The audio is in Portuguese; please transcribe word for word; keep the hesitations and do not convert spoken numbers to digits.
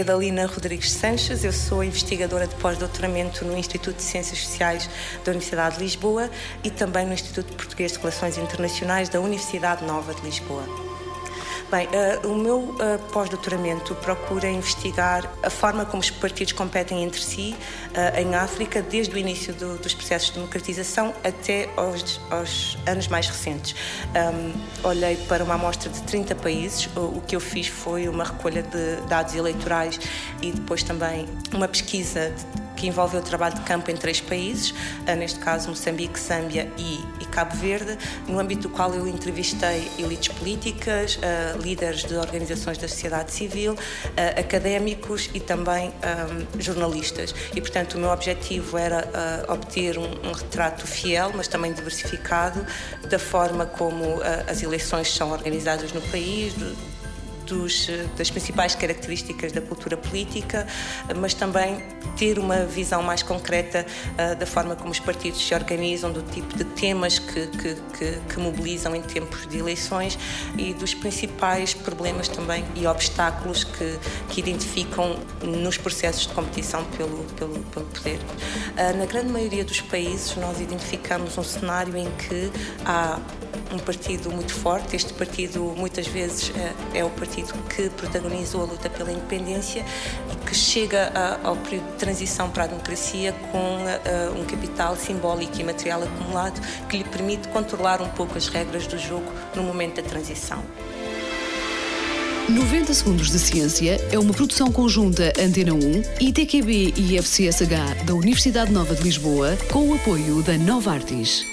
Edalina Rodrigues Sanches, eu sou investigadora de pós-doutoramento no Instituto de Ciências Sociais da Universidade de Lisboa e também no Instituto Português de Relações Internacionais da Universidade Nova de Lisboa. Bem, uh, o meu uh, pós-doutoramento procura investigar a forma como os partidos competem entre si uh, em África, desde o início do, dos processos de democratização até aos, aos anos mais recentes. Um, olhei para uma amostra de trinta países, o, o que eu fiz foi uma recolha de dados eleitorais e depois também uma pesquisa de, que envolveu o trabalho de campo em três países, neste caso Moçambique, Zâmbia e, e Cabo Verde, no âmbito do qual eu entrevistei elites políticas, uh, líderes de organizações da sociedade civil, uh, académicos e também um, jornalistas. E, portanto, o meu objetivo era uh, obter um, um retrato fiel, mas também diversificado, da forma como uh, as eleições são organizadas no país, do, Dos, das principais características da cultura política, mas também ter uma visão mais concreta uh, da forma como os partidos se organizam, do tipo de temas que, que, que, que mobilizam em tempos de eleições e dos principais problemas também e obstáculos que, que identificam nos processos de competição pelo, pelo, pelo poder. Uh, na grande maioria dos países nós identificamos um cenário em que há um partido muito forte. Este partido muitas vezes é o partido que protagonizou a luta pela independência e que chega ao período de transição para a democracia com um capital simbólico e material acumulado que lhe permite controlar um pouco as regras do jogo no momento da transição. noventa Segundos de Ciência é uma produção conjunta Antena um, I T Q B e I F C S H da Universidade Nova de Lisboa, com o apoio da Novartis.